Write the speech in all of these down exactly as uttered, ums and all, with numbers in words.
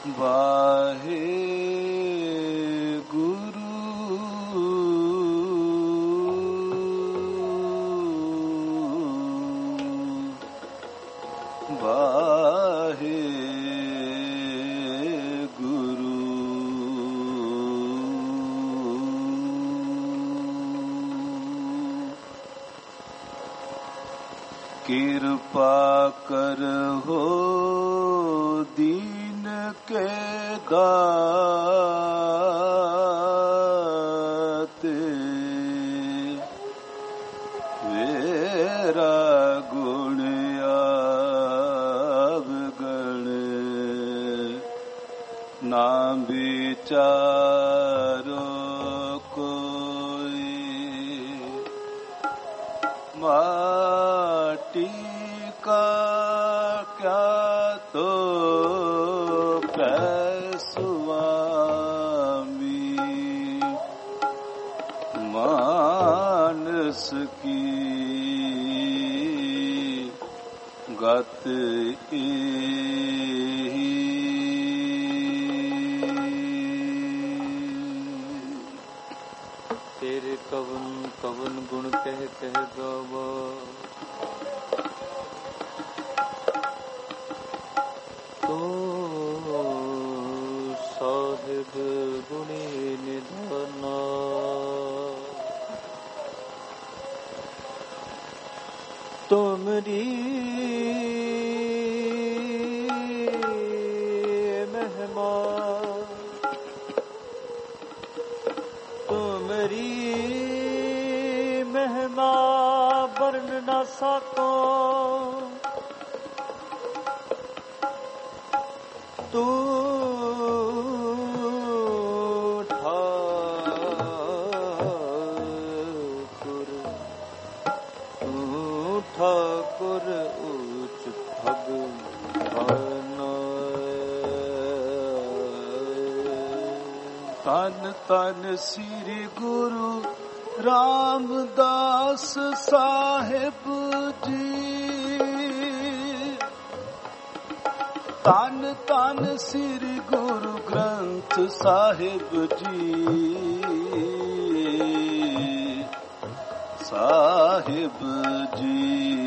वाहे गुरु वाहे गुरु कृपा करहो दीन के दाते वेरा गुण अवगण ना विचारो कोई माटी का क्या तो स्वामी मानस की गत तेरे कवन कवन गुण कह कह गावा तो साहिब गुणी निधना तुमरी महिमा तुमरी महिमा वर्ण न सको तू ठाकुर तू ठाकुर उच्च भगवान तन तन श्री गुरु रामदास साहिब जी तन तन श्री गुरु ग्रंथ साहिब जी साहिब जी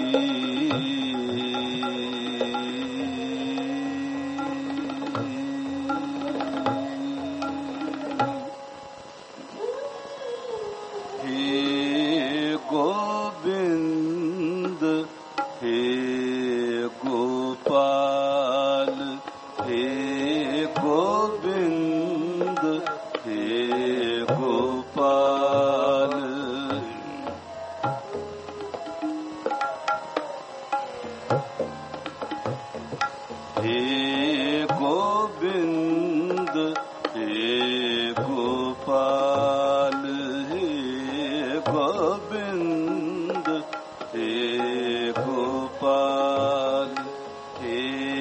गोविंद हे गोपाल हे गोविंद हे गोपाल हे गोविंद हे गोपाल हे गोविंद हे गोपाल हे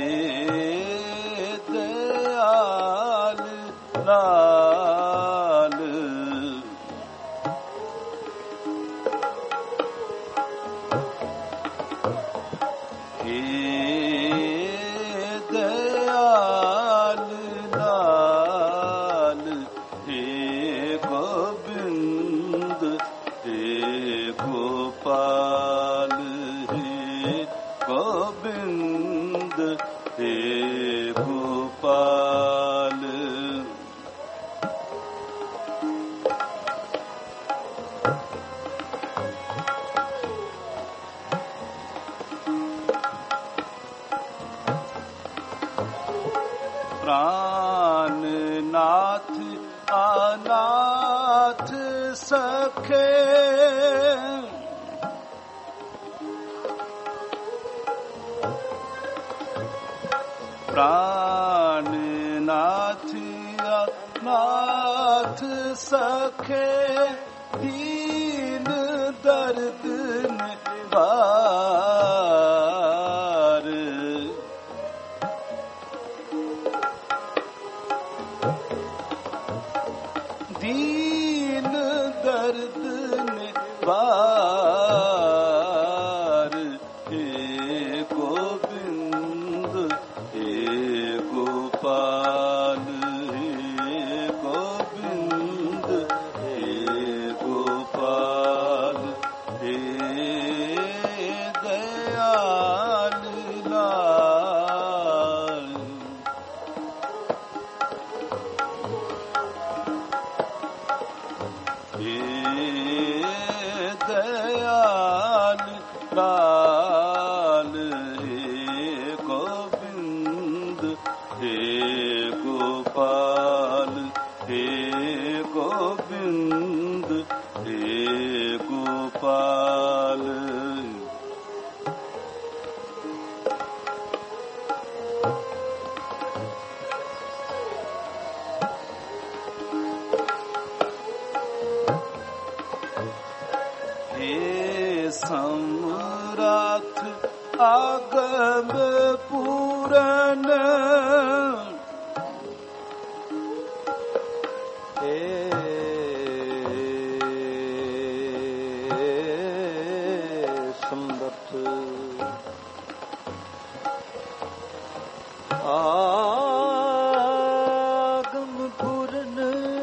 दयाल लाल हे दयाल लाल हे गोविंद हे गोपाल हे गोविंद हे गोपाल प्राणनाथ अनाथ सखे प्राणनाथ अनाथ सखे दीन दर्द निवार दीन दर्द निवार हे गोविंद हे गोपाल आगम पूरन हे समर्थ आगम पूरन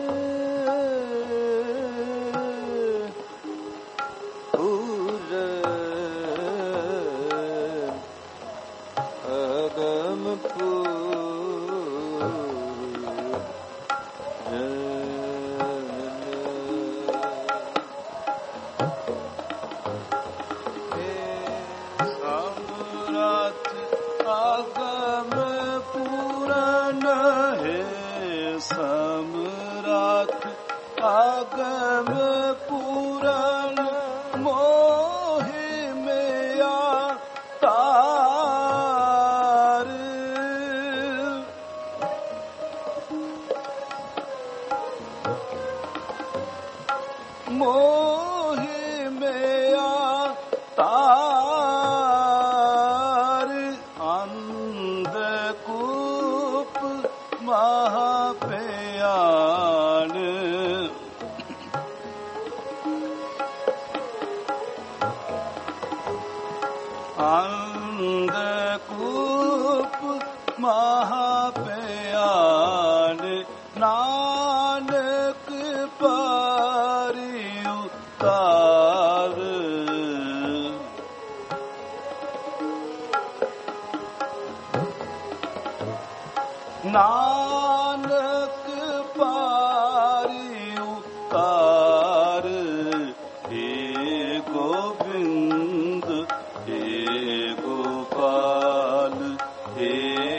आगम पूरन मोहि में तार मोहि में तार अंधकूप महाप्यान अंधकूप महाप्यान नानक पारि उतार नानक पारि उतार हे गोविंद हे गोपाल हे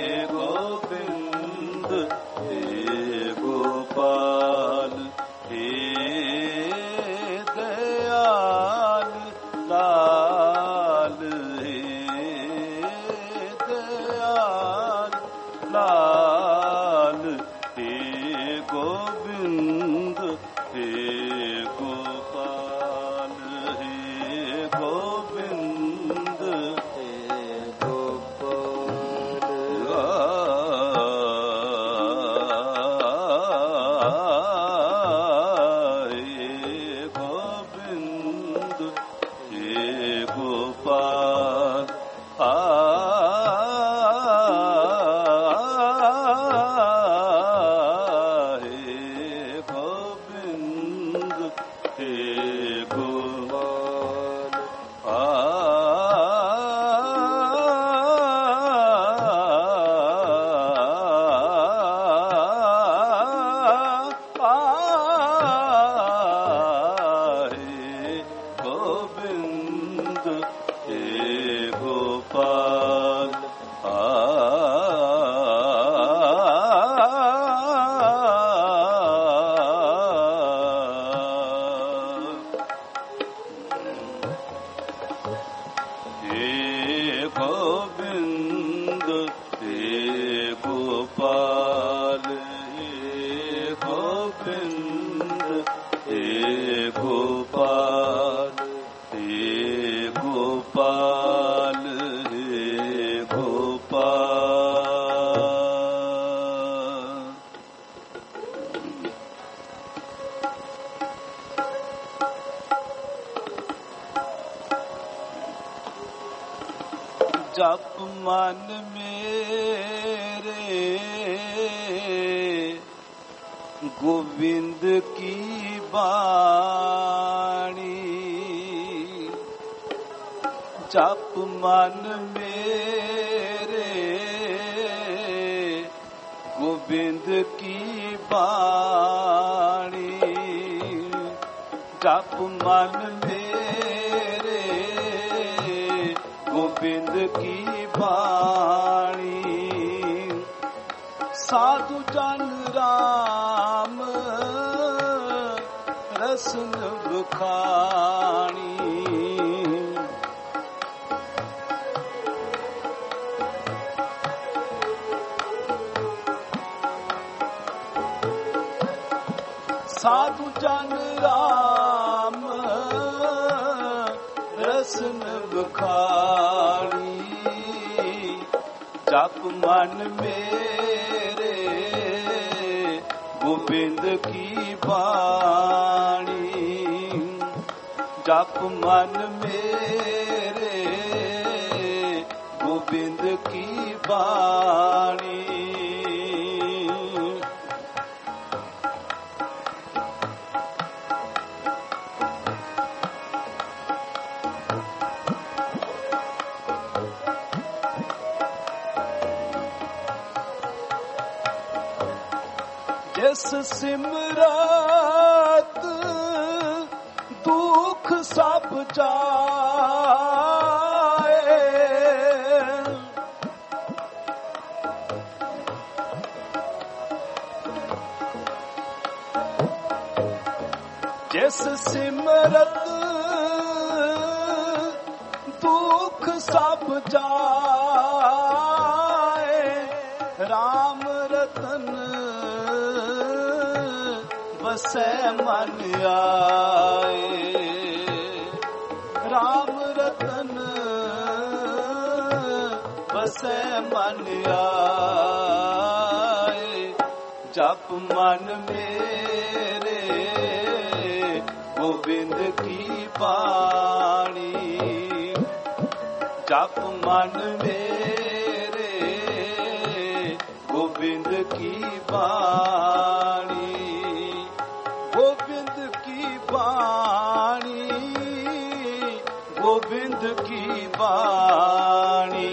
गोविंद हे गोपाल हे दयाल लाल हे दयाल लाल हे गोविंद हे गोपाल हे गोविंद जप मन मेरे गोविंद की बाणी जप मन मेरे गोविंद की बाणी जप मन मेरे गोविंद की बाणी साधु जन राम रसन बखानी साधु जन राम रसन बखानी जप मन मेरे गोविंद की बाणी जप मन मेरे गोविंद की बाणी जिस सिमरत दुख सब जाए जिस सिमरत दुख सब जाए राम रतन बसै मन आए राम रतन बसै मन आए जप मन मेरे गोविंद की बाणी जप मन मेरे गोविंद की बाणी गोविंद की बाणी गोविंद की बाणी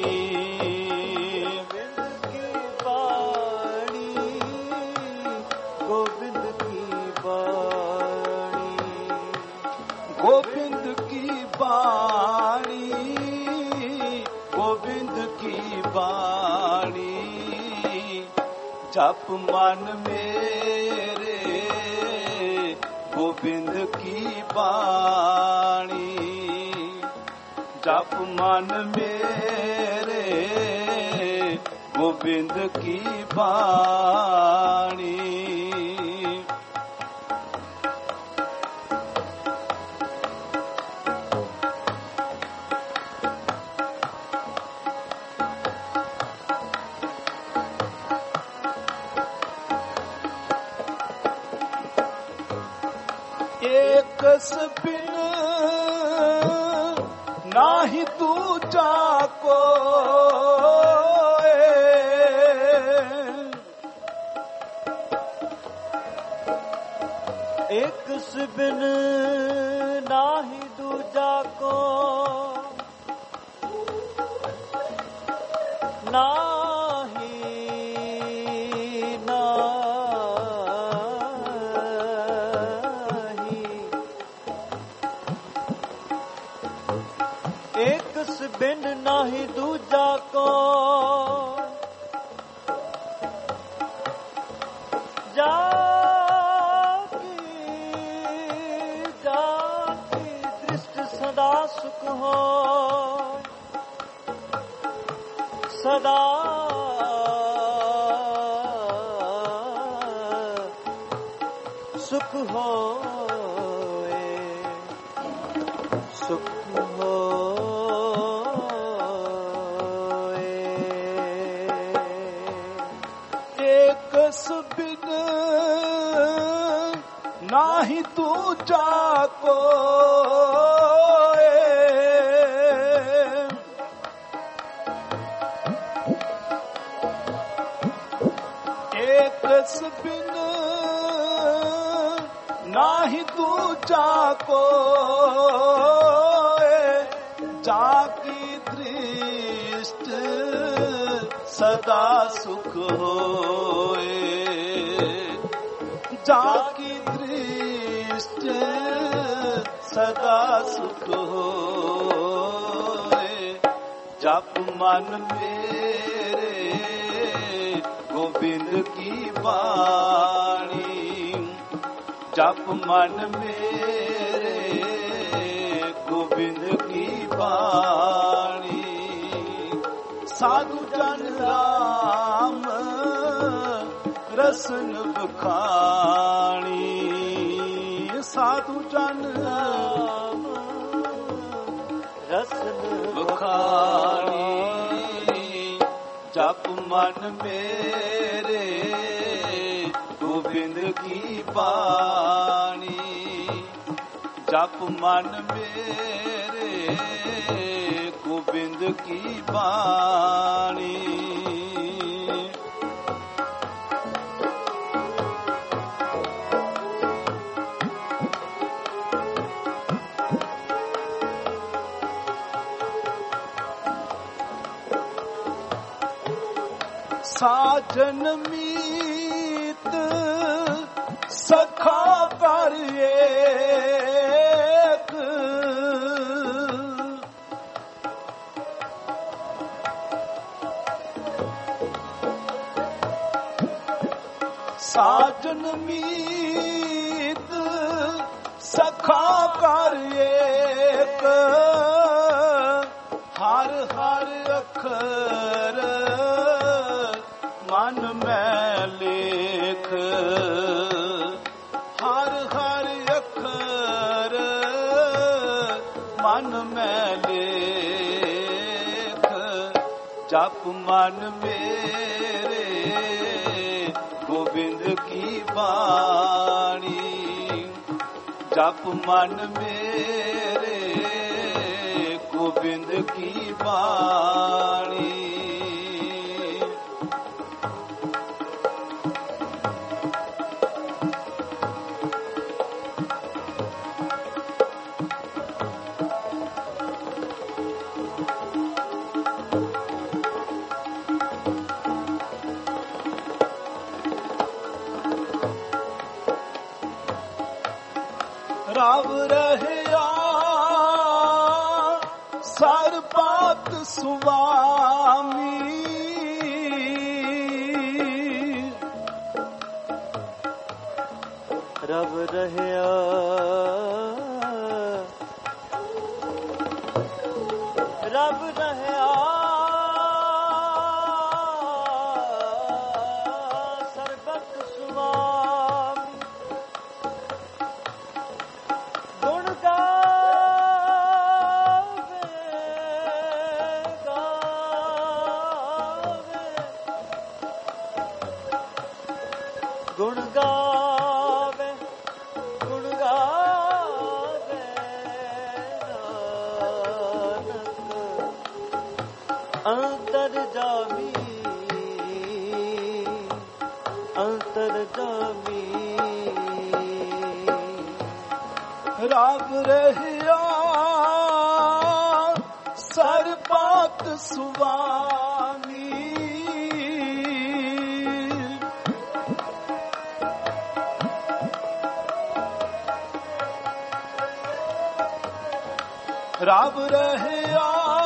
गोविंद की बाणी गोविंद की बाणी गोविंद की बाणी जप मन मेरे गोविंद की बाणी जप मन मेरे गोविंद की बाणी एकस बिन नाही दूजा को एकस बिन नाही दूजा को नाही एकस बिन नाही दूजा को जाकी जाकी दृष्टि सदा सुख हो सदा सुख हो सुख हो एकस बिन नाही दूजा को एकस बिन नाही दूजा को जाकी दृष्टि सदा सुख होए जाकी दृष्टि सदा सुख होए जप मन मेरे गोविंद की वाणी, जप मन मेरे गोविंद की वाणी। साधु जन राम रसन बखानी, साधु जन राम रसन बखानी। जप मन मेरे गोविंद की वाणी, जप मन मेरे गोविंद की वाणी। साजन मीत सखा कर एक, साजन मीत सखा कर एक। हर हर अखर मन में लेख, हर हर अखर मन में लेख। जप मन मेरे गोविंद की वाणी, जप मन मेरे गोविंद की वाणी। राव रहया सरपात सुवामी, रव रहया रव रहया सरबत सुवामी। गुण गावे गावे गुण गावे गुण गावे नानक अंतर जामी अंतर जामी। राव रहया सरपात सुवामी, राव रहया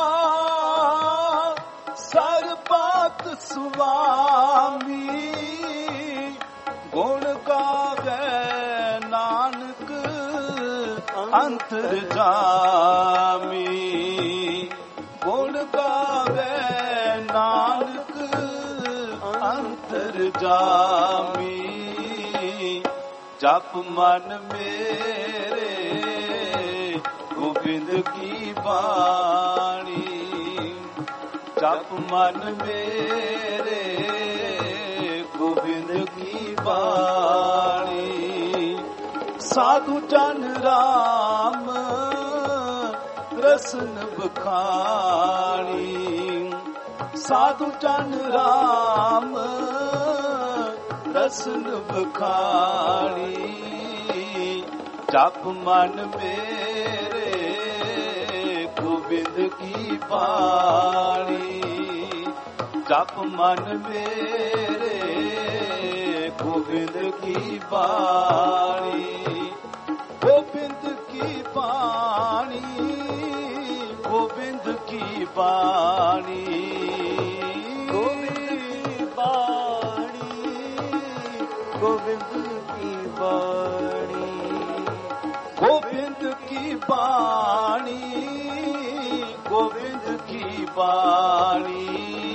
सरपात सुवामी। गुण गावे नानक अंतर जामी, गुण गावे नानक अंतर जामी। जप मन मेरे गोविंद की वाणी, जप मन मेरे गोविंद की वाणी। साधु जन राम रसन बखानी, साधु जन राम रसन बखानी। जप मन मेरे गोविंद की वाणी, जप मन मेरे गोविंद की वाणी। गोविंद की वाणी गोविंद की वाणी। ਬਾਣੀ ਗੋਬਿੰਦ ਕੀ ਬਾਣੀ ਗੋਬਿੰਦ ਕੀ ਬਾਣੀ ਗੋਬਿੰਦ ਕੀ ਬਾਣੀ ਗੋਬਿੰਦ ਕੀ ਬਾਣੀ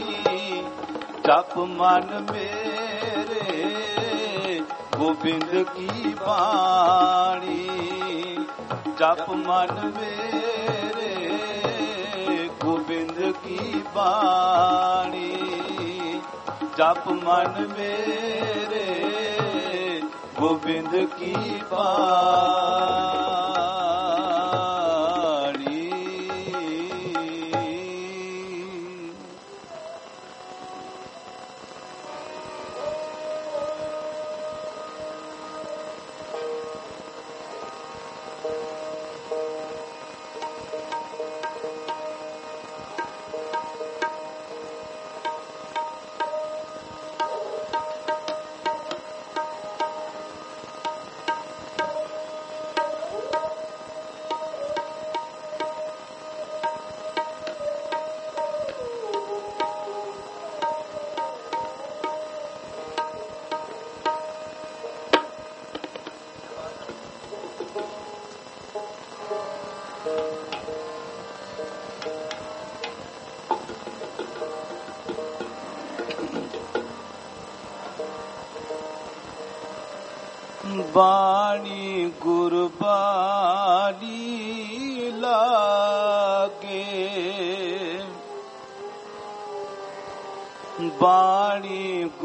ਜਪ ਮਨ ਮੇਰੇ ਗੋਬਿੰਦ ਕੀ ਬਾਣੀ ਜਪ ਮਨ ਮੇਰੇ ਗੋਬਿੰਦ ਕੀ ਬਾਣੀ ਜਪ ਮਨ ਮੇਰੇ ਗੋਬਿੰਦ ਕੀ ਬਾਣੀ ਬਾਣੀ ਗੁਰਬਾਣੀ ਲਾਗੇ ਬਾਣੀ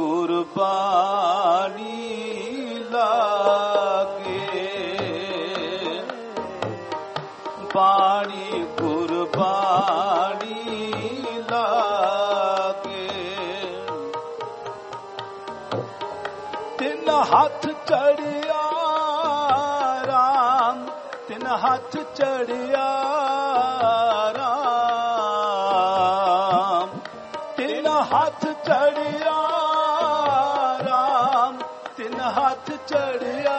ਗੁਰਬਾਣੀ ਲਾਗੇ ਬਾਣੀ ਗੁਰਬਾਣੀ ਲਾਗੇ ਤਿੰਨ ਹੱਥ ਚੜਿਆ ਰਾਮ ਤਿੰਨ ਹੱਥ ਚੜਿਆ ਰਾਮ ਤਿੰਨ ਹੱਥ ਚੜਿਆ ਰਾਮ ਤਿੰਨ ਹੱਥ ਚੜਿਆ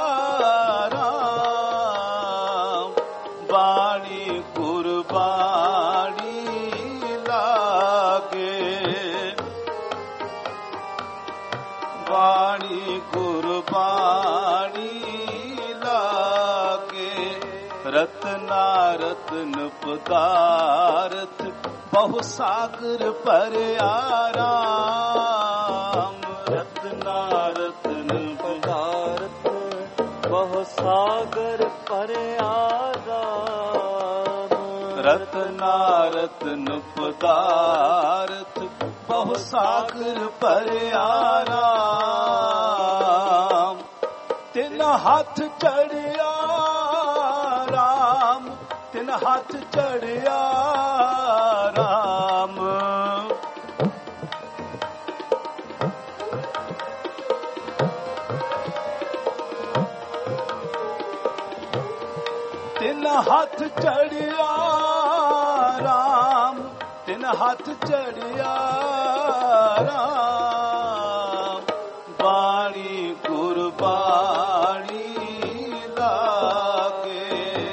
ਰਾਮ ਬਾਣੀ ਗੁਰਬਾਣੀ ਲਾਗੇ ਬਾਣੀ ਗੁਰਬਾਣੀ ਲਾਗੇ ਰਤਨਾ ਰਤਨ ਪਦਾਰਥ ਬਹੁ ਸਾਗਰ ਭਰਿਆ ਰਾਮ ਰਤਨਾ ਰਤਨ ਪਦਾਰਥ ਬਹੁ ਸਾਗਰ ਭਰਿਆ ਰਾਮ ਰਤਨਾ ਰਤਨ ਪਦਾਰਥ ਬਹੁ ਸਾਗਰ ਭਰਿਆ ਰਾਮ ਤਿੰਨ ਹੱਥ ਚੜਿਆ ਰਾਮ ਤਿੰਨ ਹੱਥ ਚੜਿਆ ਰਾਮ ਤਿੰਨ ਹੱਥ ਚੜਿਆ ਰਾਮ ਤਿੰਨ ਹੱਥ ਚੜਿਆ ਰਾਮ ਬਾਣੀ ਗੁਰਬਾਣੀ ਲਾਗੇ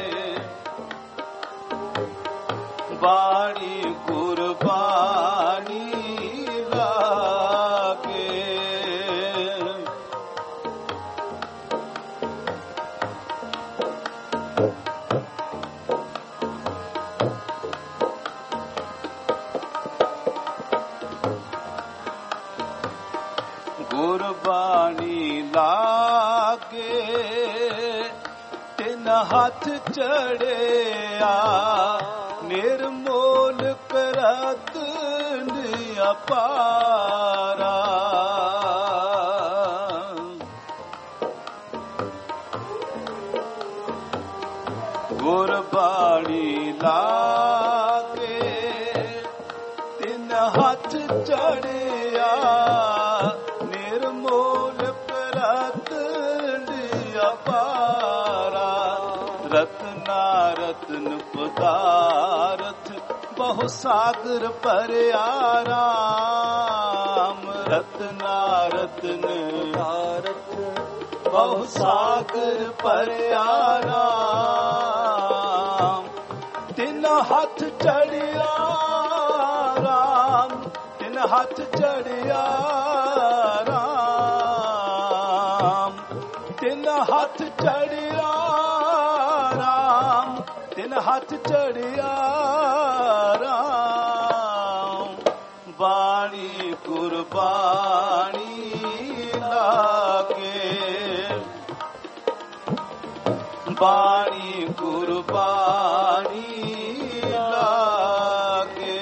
ਬਾਣੀ ਗੁਰਬਾਣੀ ਲਾਗੇ ਗੁਰਬਾਣੀ ਲਾਗੇ ਤਿੰਨ ਹੱਥ ਚੜਿਆ ਨਿਰਮੋਲ ਕਰਤਨ ਅਪਾਰਾ ਗੁਰਬਾਣੀ ਲਾਗੇ ਤਿੰਨ ਹੱਥ ਚੜਿਆ ਨਿਰਮੋਲ ਕਰਤਨ ਅਪਾਰਾ ਰਤਨਾ ਰਤਨ ਪਦਾਰਥ ਬਹੁ ਸਾਗਰ ਭਰਿਆ ਰਾਮ ਰਤਨਾ ਰਤਨ ਪਦਾਰਥ ਬਹੁ ਸਾਗਰ ਭਰਿਆ ਰਾਮ ਤਿੰਨ ਹੱਥ ਚੜਿਆ ਹੱਥ ਚੜਿਆ ਰਾਮ ਤਿੰਨ ਹੱਥ ਚੜਿਆ ਰਾਮ ਤਿੰਨ ਹੱਥ ਚੜਿਆ ਰਾਮ ਬਾਣੀ ਕੁਰਬਾਨੀ ਲਾਗੇ ਬਾਣੀ ਕੁਰਬਾਨੀ ਲਾਗੇ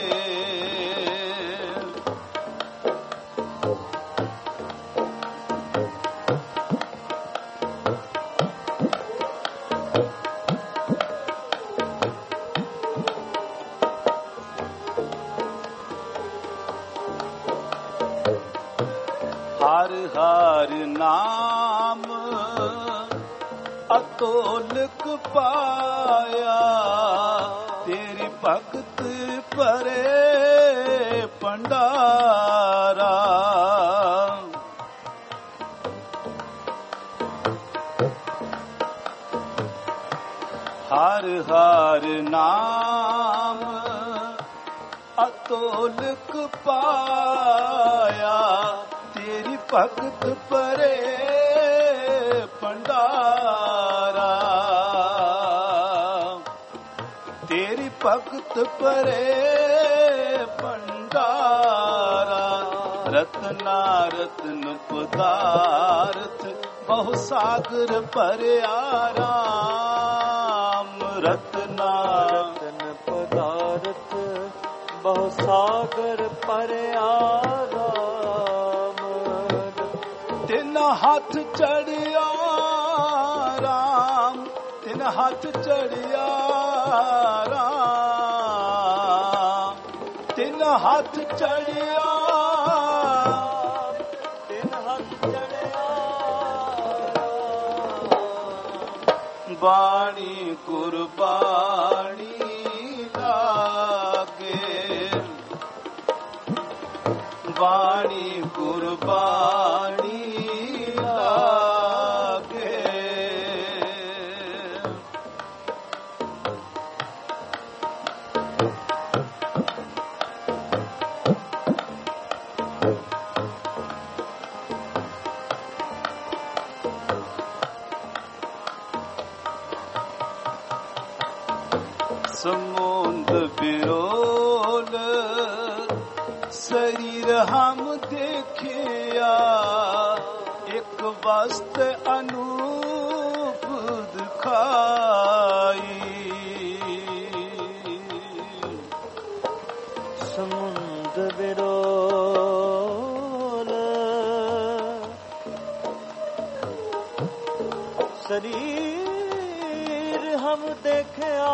ਹਰ ਹਰ ਨਾਮ ਅਤੋਲਕ ਪਾਇਆ ਤੇਰੀ ਭਗਤ ਭਰੇ ਭੰਡਾਰਾ ਹਰ ਹਰ ਨਾਮ ਅਤੋਲਕ ਪਾਇਆ ਤੇਰੀ ਭਗਤ ਭਰੇ ਭੰਡਾਰਾ ਤੇਰੀ ਭਗਤ ਭਰੇ ਭੰਡਾਰਾ ਰਤਨਾ ਰਤਨ ਪਦਾਰਥ ਬਹੁ ਸਾਗਰ ਭਰਿਆ ਰਾਮ ਰਤਨਾ ਰਤਨ ਪਦਾਰਥ ਬਹੁ ਸਾਗਰ ਭਰਿਆ ਰਾਮ ਤਿੰਨ ਹੱਥ ਚੜਿਆ ਰਾਮ ਤਿੰਨ ਹੱਥ ਚੜਿਆ ਰਾਮ ਤਿੰਨ ਹੱਥ ਚੜਿਆ ਤਿੰਨ ਹੱਥ ਚੜਿਆ ਬਾਣੀ ਕੁਰਬਾਨੀ ਲਾਗੇ ਬਾਣੀ ਕੁਰਬਾਨੀ ਲਾਗੇ ਸਮੁੰਦ ਬਿਰੋਲ शरीर हम देखिया एक वस्त अनूप दिखाई समुंद बिरोल शरीर हम देखिया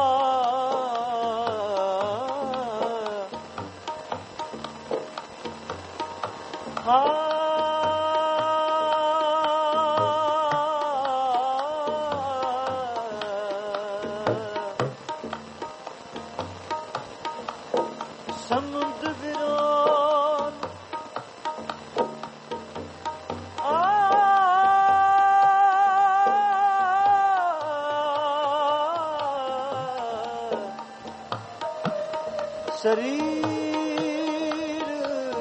समुद्र विरोल शरीर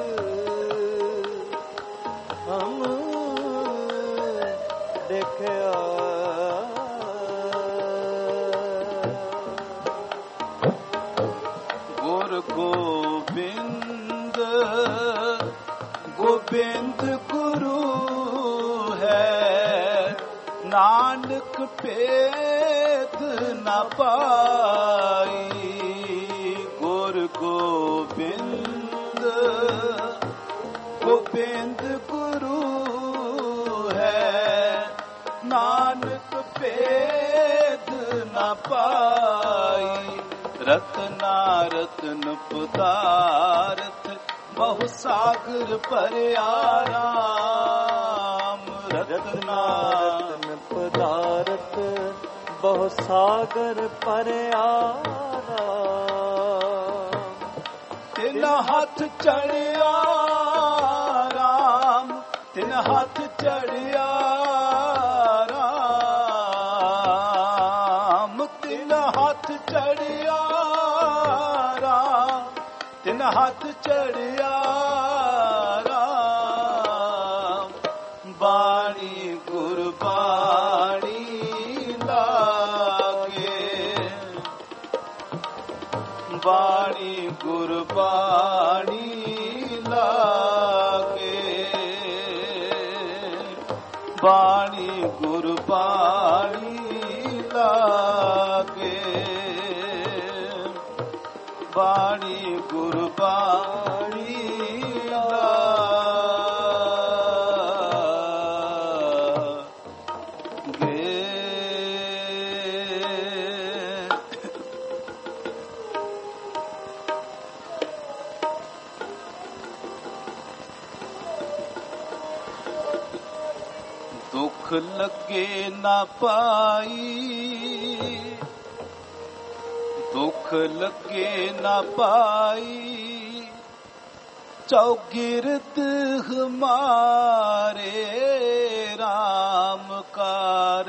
हम देखिया गुर गोबिंद गोबिंद गुरु है नानक भेद न पाई गुर गोबिंद गोबिंद गुरु है नानक भेद न पाई रत्ना रत्न पदार्थ बहु सागर भरिया राम रत्ना रत्न पदार्थ बहु सागर भरिया राम तिन हाथ चढ़िया राम तिन हाथ चढ़िया राम तिन हाथ चढ़िया राम तिन हाथ चढ़िया ਗੁਰਬਾਣੀ ਲਾਗੇ, ਬਾਣੀ ਗੁਰਬਾਣੀ ਲਾਗੇ, ਬਾਣੀ ਗੁਰਬਾਣੀ ਲਾਗੇ। ਦੁੱਖ ਲੱਗੇ ਨਾ ਪਾਈ, ਦੁੱਖ ਲੱਗੇ ਨਾ ਪਾਈ, ਚੌਗਿਰਦ ਹਮਾਰੇ ਰਾਮ ਕਾਰ।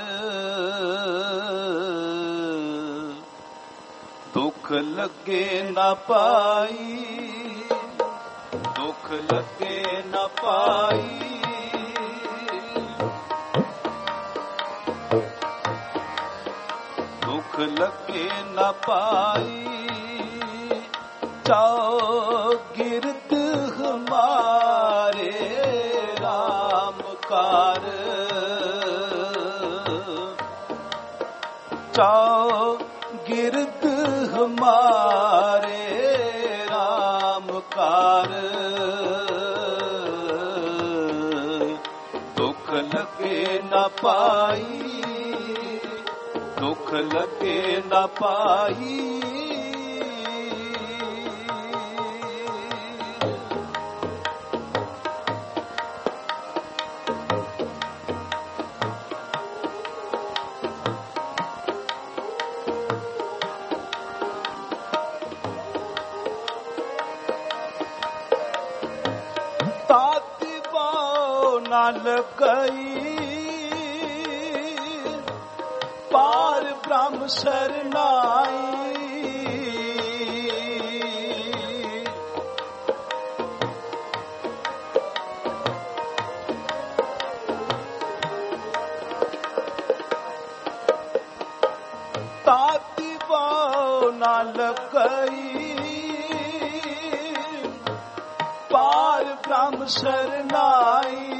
ਦੁੱਖ ਲੱਗੇ ਨਾ ਪਾਈ, ਦੁੱਖ ਲੱਗੇ ਨਾ ਪਾਈ, ਦੁੱਖ ਲੱਗੇ ਨਾ ਪਾਈ, ਚੌਗਿਰਦ ਹਮਾਰੇ ਰਾਮ ਕਾਰ। ਚੌਗਿਰਦ ਹਮਾਰੇ ਰਾਮ ਕਾਰ। ਦੁੱਖ ਲੱਗੇ ਨਾ ਪਾਈ, ਦੁੱਖ ਲੱਗੇ ਨਾ ਪਾਈ, ਤਾਤੀ ਬਾਉ ਨਾ ਲਗਈ, ਪਾਰ ਬ੍ਰਹਮ ਸਰਨਾਈ। ਤਾਤੀ ਬਾਉ ਨਾ ਲਗਈ, ਪਾਰ ਬ੍ਰਹਮ ਸਰਨਾਈ।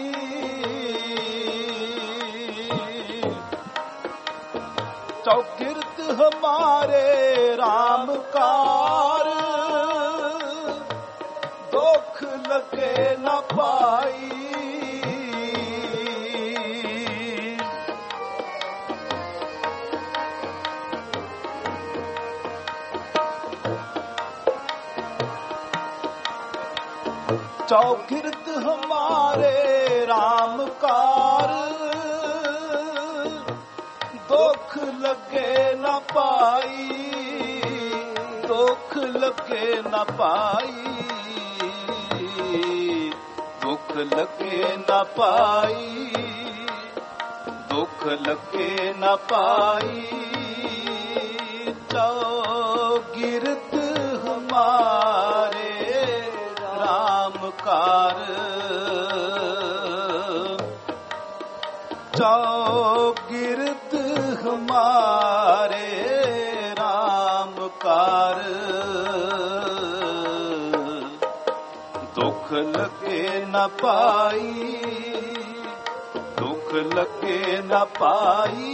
ਚੌਗਿਰਦ ਹਮਾਰੇ ਰਾਮ ਕਾਰ, ਦੁੱਖ ਲੱਗੇ ਨਾ ਪਾਈ। ਚੌਗਿਰਦ ਹਮਾਰੇ ਰਾਮ ਕਾਰ, ਦੁੱਖ ਲੱਗੇ ਨਾ ਪਾਈ, ਦੁੱਖ ਲੱਗੇ ਨਾ ਪਾਈ, ਦੁੱਖ ਲੱਗੇ ਨਾ ਪਾਈ, ਦੁੱਖ ਲੱਗੇ ਨਾ ਪਾਈ। ਚੌਗਿਰਦ ਹਮਾਰੇ ਰਾਮ ਕਾਰ। ਚੌਗਿਰਦ ਹਮਾਰੇ ਰਾਮ ਕਾਰ। ਦੁੱਖ ਲੱਗੇ ਨਾ ਪਾਈ, ਦੁੱਖ ਲੱਗੇ ਨਾ ਪਾਈ,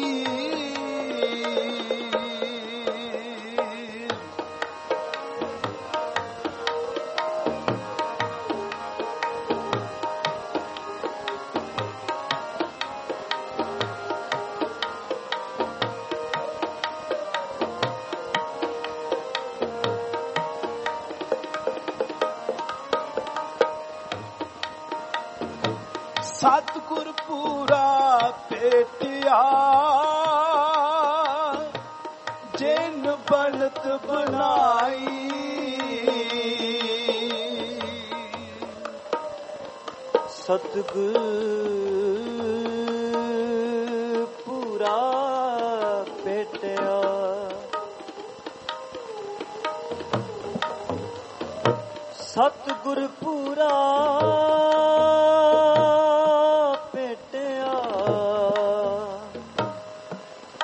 ਸਤਿਗੁਰ ਪੂਰਾ ਭੇਟਿਆ, ਜਿਨ ਬਣਤ ਬਣਾਈ। ਸਤਿਗੁਰ ਪੂਰਾ ਭੇਟਿਆ, ਸਤਿਗੁਰ ਪੂਰਾ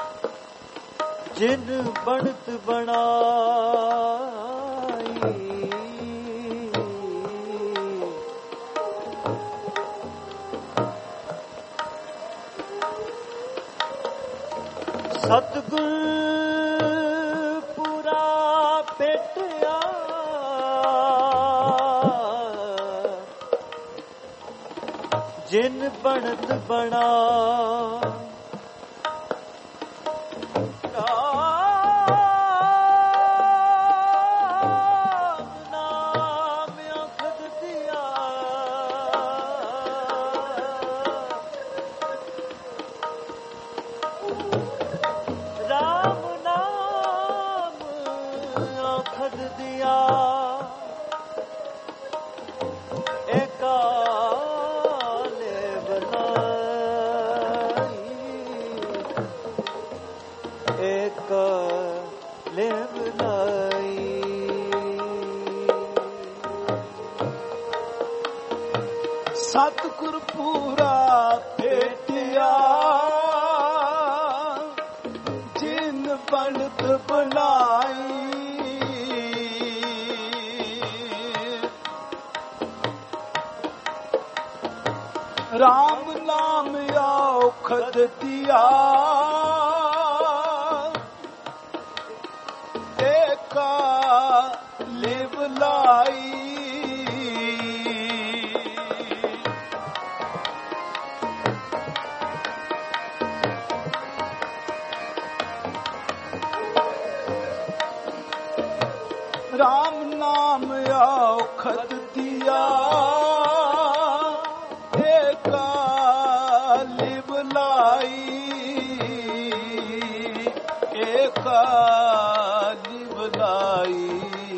ਜਿਨ ਬਣਤ ਬਣਾਈ। ਸਤਿਗੁਰ ਪੂਰਾ ਭੇਟਿਆ ਜਿਨ ਬਣਤ ਬਣਾ ਸਤਿਗੁਰ ਪੂਰਾ ਭੇਟਿਆ ਜਿਨ ਬਣਤ ਬਣਾਈ ਰਾਮ ਨਾਮ ਔਖਦ ਦਿਆ ਏਕਾ ਲਿਵ ਲਾਈ ਰਾਮ ਨਾਮ ਔਖਦ ਦਿਆ ਏਕਾ ਲਿਵ ਲਾਈ ਏਕਾ ਲਿਵ ਲਾਈ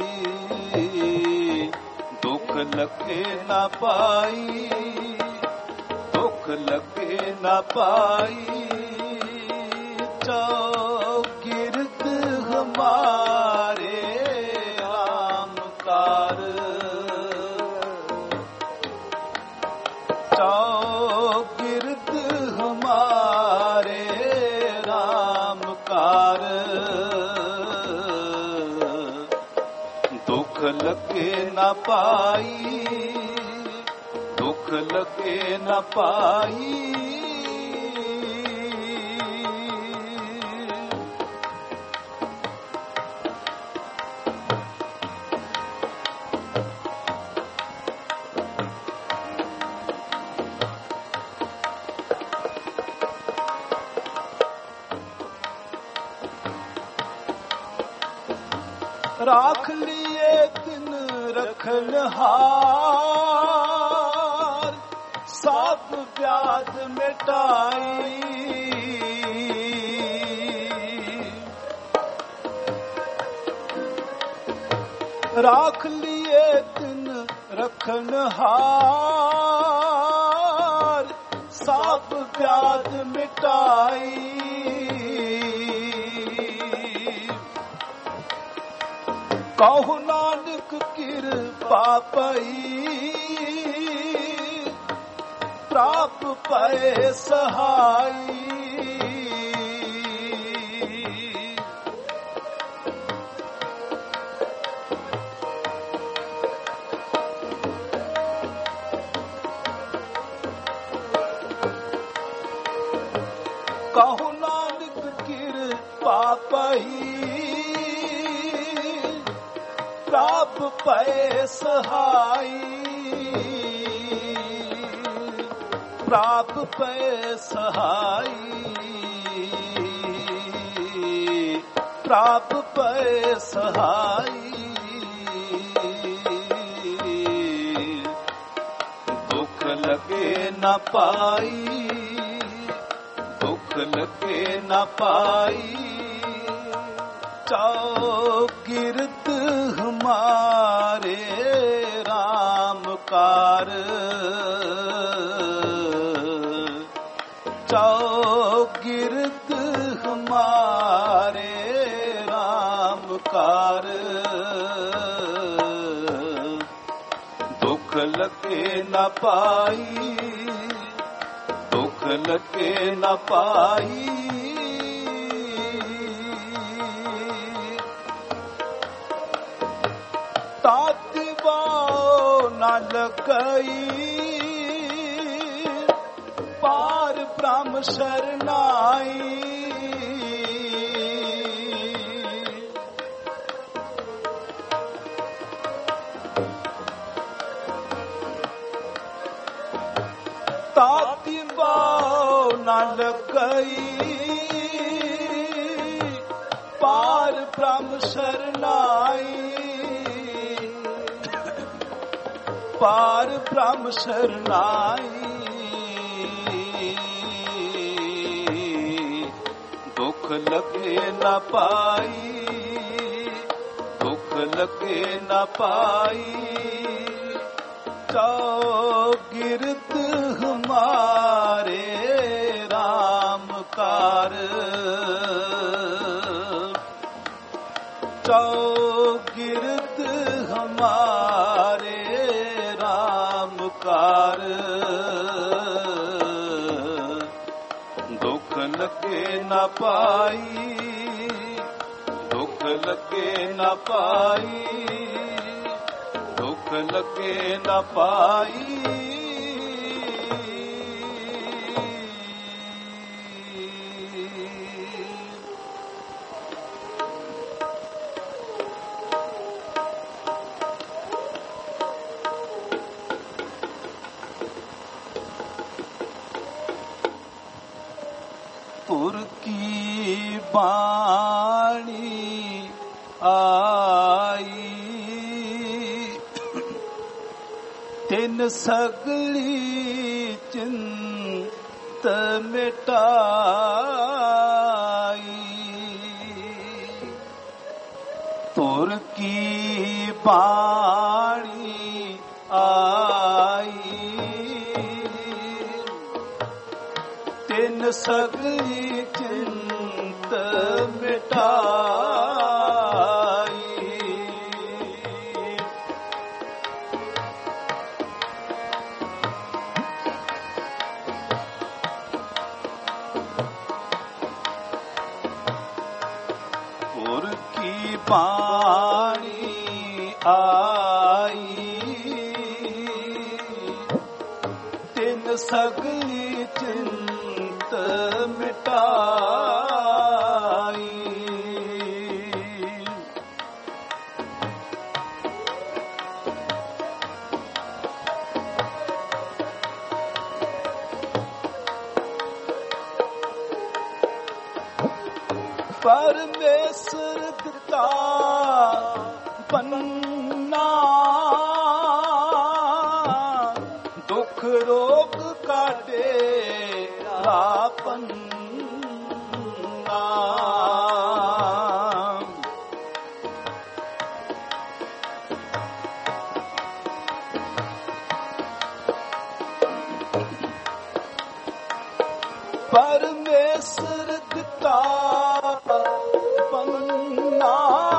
ਦੁੱਖ ਲੱਗੇ ਨਾ ਪਾਈ ਦੁੱਖ ਲੱਗੇ ਨਾ ਪਾਈ ਚੌਗਿਰਦ ਹਮਾਰੇ ਚੌਗਿਰਦ ਹਮਾਰੇ ਰਾਮ ਕਾਰ ਦੁੱਖ ਲੱਗੇ ਨਾ ਪਾਈ ਦੁੱਖ ਲੱਗੇ ਨਾ ਪਾਈ ਰਾਖ ਲਿਏ ਤਿਨ ਰਖਨ ਹਾਰ ਸਭ ਵਿਆਦ ਮਿਟਾਈ ਰਾਖ ਲਿਏ ਤਿਨ ਰਖਨ ਹਾਰ ਸਭ ਵਿਆਦ ਮਿਟਾਈ ਕਹੋ ਨਾਨਕ ਕਿਰਪਾ ਪਈ ਪ੍ਰਾਪ ਪਏ ਸਹਾਈ ਕਹੋ ਨਾਨਕ ਕਿਰਪਾ ਪਈ ਪ੍ਰਾਪ ਪਏ ਸਹਾਈ ਪ੍ਰਾਪ ਪਏ ਸਹਾਈ ਪ੍ਰਾਪ ਪਏ ਸਹਾਈ ਦੁੱਖ ਲਗੇ ਨਾ ਪਾਈ ਦੁੱਖ ਲਗੇ ਨਾ ਪਾਈ ਚੌਗਿਰਦ ਹਮਾਰੇ ਰਾਮ ਕਾਰ ਚੌਗਿਰਦ ਹਮਾਰੇ ਰਾਮ ਕਾਰ ਦੁੱਖ ਲਗੇ ਨਾ ਪਾਈ ਦੁੱਖ ਲਗੇ ਨਾ ਪਾਈ ਤਾਤੀ ਬਾਉ ਨਾ ਲਗਈ ਪਾਰ ਬ੍ਰਹਮ ਸਰਨਾਈ ਤਾਤੀ ਬਾਉ ਨਾ ਲੱਗਈ ਪਾਰ ਬ੍ਰਹਮ ਸਰਨਾਈ ਪਾਰ ਬ੍ਰਹਮ ਸਰਨਾਈ ਦੁੱਖ ਲੱਗੇ ਨਾ ਪਾਈ ਦੁੱਖ ਲੱਗੇ ਨਾ ਪਾਈ ਚੌਗਿਰਦ ਹਮਾਰੇ ਰਾਮ ਕਾਰ ਚੌਗਿਰਦ ਹਮਾਰੇ ਰਾਮ ਕਾਰ ਦੁੱਖ ਲੱਗੇ ਨਾ ਪਾਈ ਦੁੱਖ ਲੱਗੇ ਨਾ ਪਾਈ ਦੁੱਖ ਲੱਗੇ ਨਾ ਪਾਈ ਪੁਰ ਕੀ ਬਾਣੀ ਆਈ ਤਿਨ ਸਗਲੀ ਚਿੰਤ ਮਿਟਾਈ ਪੁਰ ਕੀ ਬਾਣੀ ਆਈ ਤਿਨ ਸਗਲੀ ਚਿੰਤ ਮਿਟਾਈ ਪੁਰ ਕੀ ਬਾਣੀ ਆਈ ਤਿਨ ਸਗਲੀ ਚਿੰਤ ਮਿਟਾਈ ਪਰਮੇਸ਼ਰ ਦਿੱਤਾ ਬੰਨਾ ਦੁੱਖ ਰੋਗ ਕਾਟੇ ਰਾਪੰਨਾ ਪਰਮੇਸ਼ਰ ਦਿੱਤਾ ਬੰਨਾ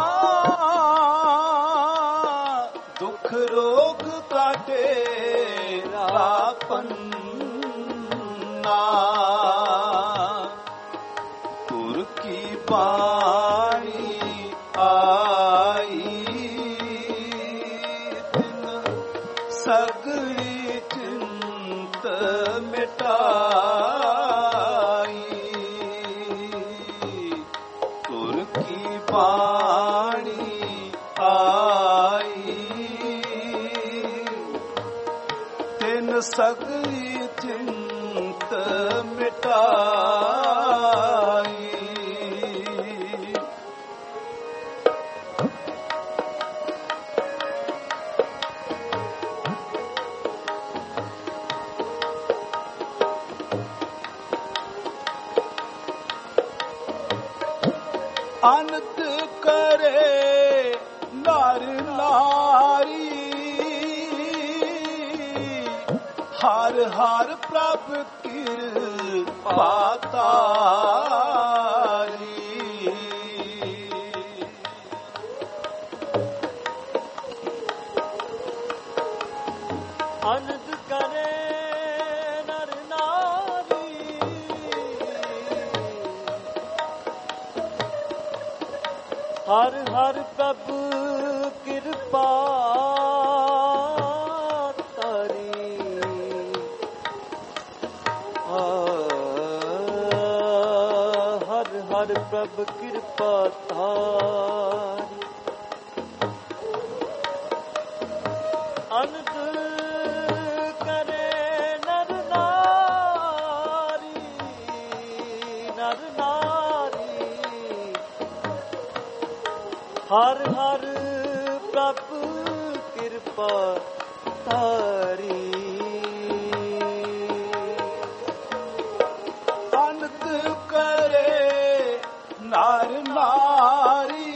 ਦੁੱਖ ਰੋਗ ਕਾਟੇ ਰਾਪੰਨਾ ਪੁਰ ਕੀ ਬਾਣੀ ਆਈ ਤਿਨ ਸਗਲੀ ਚਿੰਤ ਮਿਟਾਈ ਪੁਰ ਕੀ ਬਾਣੀ ਆਈ ਤਿਨ ਸਗਲੀ ਚਿੰਤ ਮਿਟਾਈ ਅਨੰਦ ਕਰੇ ਨਰ ਨਾਰੀ ਹਰ ਹਰ ਪ੍ਰਭ ਕਿਰਪਾ ਤਾਰੀ ਅਨੰਦ ਕਰੇ ਨਰ ਨਾਰੀ ਹਰ ਹਰ ਪ੍ਰਭ ਕਿਰਪਾ ਤਾਰੀ ਹਰ ਹਰ ਪ੍ਰਭ ਕਿਰਪਾ ਤਾਰੀ ਅਨੰਦ ਕਰੇ ਨਰ ਨਾਰੀ ਹਰ ਹਰ ਪ੍ਰਭ ਕਿਰਪਾ ਤਾਰੀ ਅਨੰਦ ਕਰੇ ਨਰ ਨਾਰੀ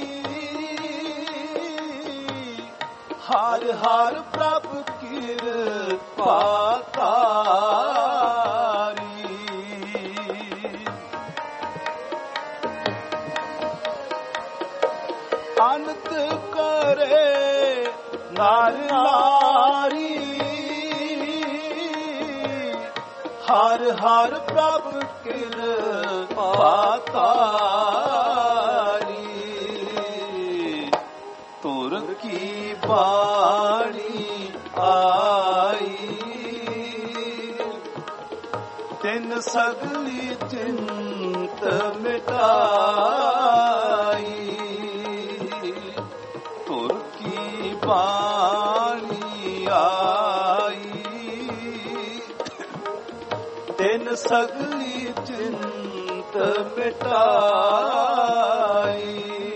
ਹਰ ਹਰ ਪ੍ਰਭ ਕਿਰਪਾ ਤਾਰੀ ਅਨੰਦ ਕਰੇ ਨਰ ਨਾਰੀ ਹਰ ਹਰ ਪ੍ਰਭ ਕਿਰਪਾ ਤਾਰੀ ਤੁਰ ਕੀ ਬਾਣੀ ਆਈ ਤਿਨ ਸਗਲੀ ਚਿੰਤ ਮਿਟਾਈ ਤੁਰ ਕੀ ਬਾਣੀ ਆਈ ਤਿਨ ਸਗਲੀ ਚਿੰਤ ਮਿਟਾਈ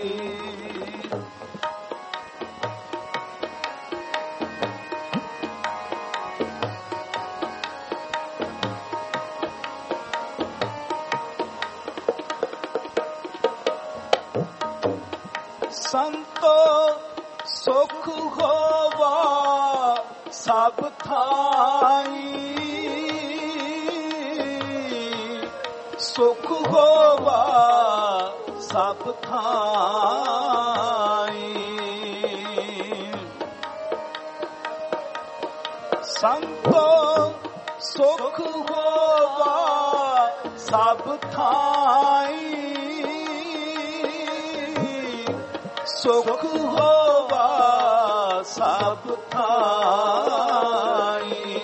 ਸੰਤੋ ਸੁਖ ਹੋਵਾ ਸਭ ਥਾਈ ਸੁਖ ਹੋਵਾ ਸਭ ਥਾਈ ਸੰਤੋ ਸੁਖ ਹੋਵਾ ਸਭ ਥਾਈ ਸੁਖ ਹੋਵਾ ਸਭ ਥਾਈ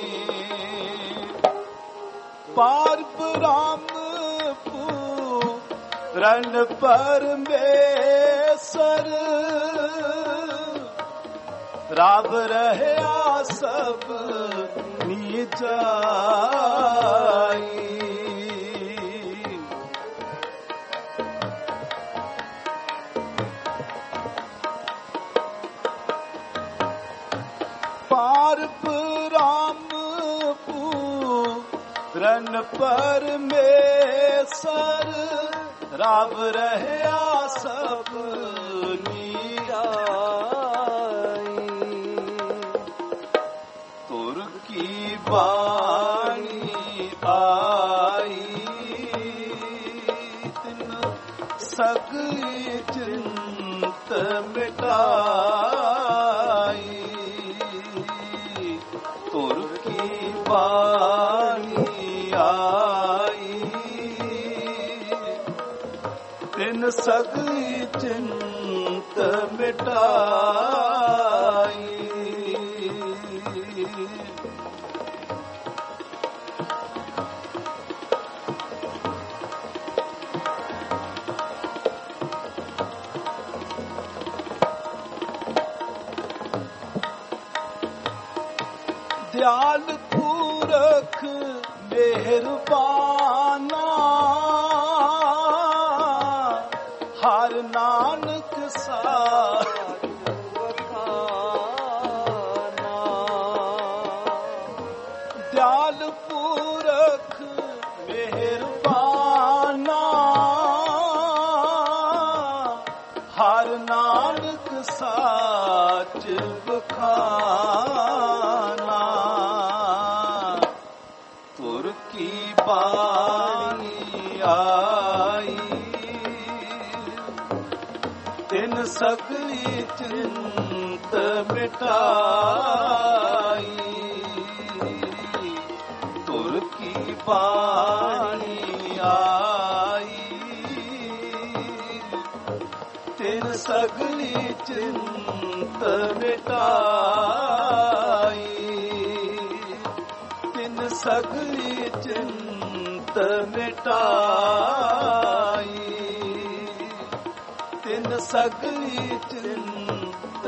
ਪਾਰ ਬ੍ਰਹਮ ਪੂਰਨ ਪਰਮੇਸ਼ਰ ਰੱਬ ਰਹਿਆ ਸਭ ਨੀਚਾਈ ਪਾਰ ਬ੍ਰਹਮ ਪੂਰਨ ਪਰਮੇਸ਼ਰ ਰੱਬ ਰਹਿਆ ਸਭ ਨੀਚਾਈ ਤੁਰ ਕੀ ਬਾਣੀ ਆਈ ਤਿਨ ਸਗਲੀ ਚਿੰਤ ਮਿਟਾਈ ਤੁਰ ਕੀ ਬਾਣੀ ਆਈ ਤਿਨ ਸਗਲੀ ਚਿੰਤ ਮਿਟਾਈ ਦਿਆਲ ਪੂਰਖ ਮਿਹਰਬਾਨਾ ਹਰ ਨਾਨਕ ਸਾਧ ਵਖਾਨਾ ਦਿਆਲ ਪੂਰਖ ਮਿਹਰਬਾਨਾ ਹਰ ਨਾਨਕ ਸਾਚ ਵਖਾਨਾ ਤੁਰ ਕੀ ਬਾਣੀ ਆਈ ਤਿਨ ਸਗਲੀ ਚਿੰਤ ਮਿਟਾਈ ਤੁਰ ਕੀ ਬਾਣੀ ਆਈ ਤਿਨ ਸਗਲੀ ਚਿੰਤ ਮਿਟਾਈ ਤਿਨ ਸਗਲੀ ਚਿੰਤ ਮਿਟਾਈ ਤਿਨ ਸਗਲੀ ਚਿੰਤ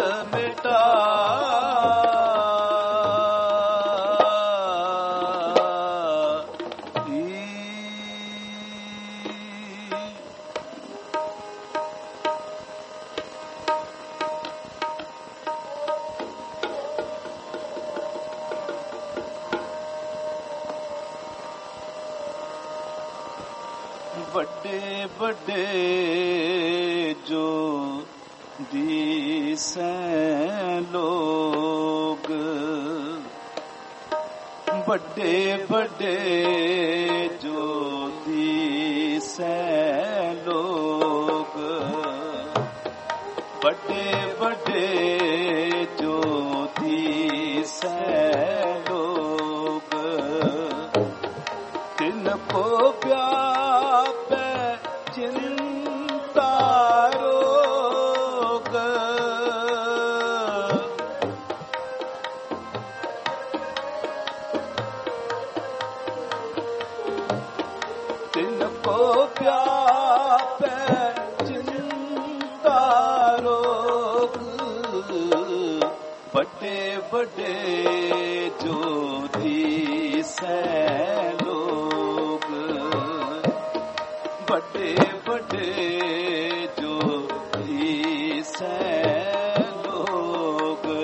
ਮਿਟਾਈ ਵੱਡੇ ਵੱਡੇ ਜੋ ਦੀਸੈ ਲੋਗ, ਵੱਡੇ ਵੱਡੇ ਜੋ ਦੀਸੈ ਲੋਗ, ਵੱਡੇ ਵੱਡੇ ਜੋ ਦੀਸੈ ਲੋਗ, ਤਿਨ ਕੋ ਵਿਆਪੈ ਚਿੰਤਾ ਰੋਗ, ਤਿਨ ਕੋ ਵਿਆਪੈ ਚਿੰਤਾ ਰੋਗ, ਵੱਡੇ ਵੱਡੇ ਜੋ ਦੀਸੈ ਲੋਗ, ਵੱਡੇ ਵੱਡੇ ਜੋ ਦੀਸੈ ਲੋਗ,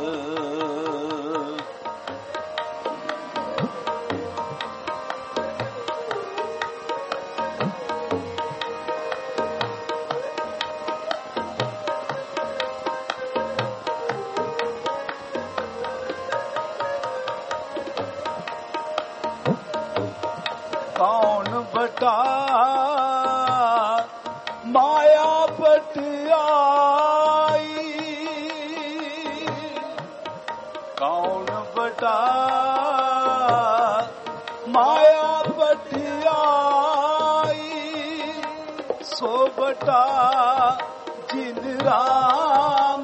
ਕੌਣ ਬਟਾ ਮਾਇਆ ਪਟਿਆਈ, ਕੌਣ ਬਟਾ ਮਾਇਆ ਪਟਿਆਈ, ਸੋ ਬਟਾ ਜਿਨ ਰਾਮ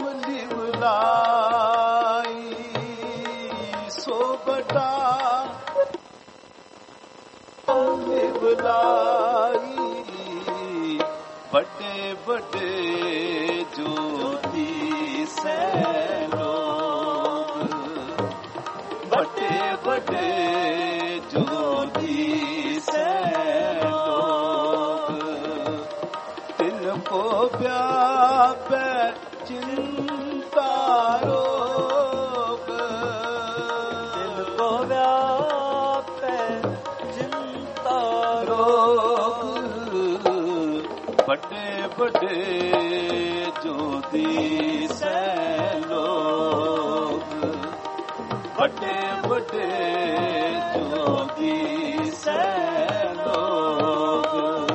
ਲਿਵਲਾਈ, ਸੋ ਬਟਾ ਲਿਵਲਾਈ, ਵੱਡੇ ਵੱਡੇ ਜੋ ਦੀਸੈ ਲੋਗ, ਵੱਡੇ ਵੱਡੇ ਜੋ ਦੀਸੈ ਲੋਗ, ਤਿਨ ਕੋ ਵਿਆਪੈ ਚਿੰਤਾ ਰੋਗ, ਤਿਨ ਕੋ ਵਿਆਪੈ ਚਿੰਤਾ ਰੋਗ, ਵੱਡੇ ਵੱਡੇ ਜੋ ਦੀਸੈ ਲੋਗ, ਵੱਡੇ ਵੱਡੇ ਜੋ ਦੀਸੈ ਲੋਗ,